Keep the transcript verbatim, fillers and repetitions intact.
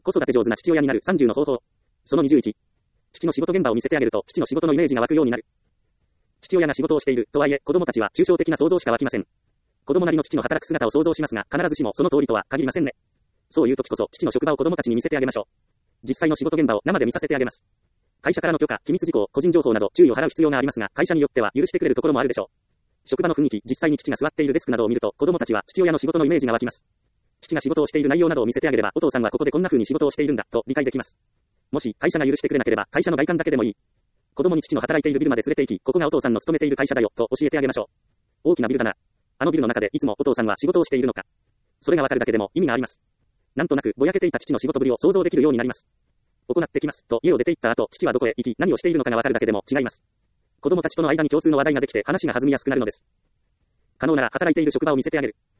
子育て上手な父親になるさんじゅうの方法。そのにじゅういち。父の仕事現場を見せてあげると、父の仕事のイメージが湧くようになる。父親が仕事をしている、とはいえ、子供たちは抽象的な想像しか湧きません。子供なりの父の働く姿を想像しますが、必ずしもその通りとは限りませんね。そういう時こそ、父の職場を子供たちに見せてあげましょう。実際の仕事現場を生で見させてあげます。会社からの許可、機密事項、個人情報など注意を払う必要がありますが、会社によっては許してくれるところもあるでしょう。職場の雰囲気、実際に父が座っているデスクなどを見ると、子供たちは父親の仕事のイメージが湧きます。父が仕事をしている内容などを見せてあげれば、お父さんはここでこんな風に仕事をしているんだ、と理解できます。もし、会社が許してくれなければ、会社の外観だけでもいい。子供に父の働いているビルまで連れて行き、ここがお父さんの勤めている会社だよ、と教えてあげましょう。大きなビルだな。あのビルの中でいつもお父さんは仕事をしているのか。それがわかるだけでも意味があります。なんとなくぼやけていた父の仕事ぶりを想像できるようになります。行ってきます、と家を出て行った後、父はどこへ行き、何をしているのかがわかるだけでも違います。子供たちとの間に共通の話題ができて話が弾みやすくなるのです。可能なら働いている職場を見せてあげる。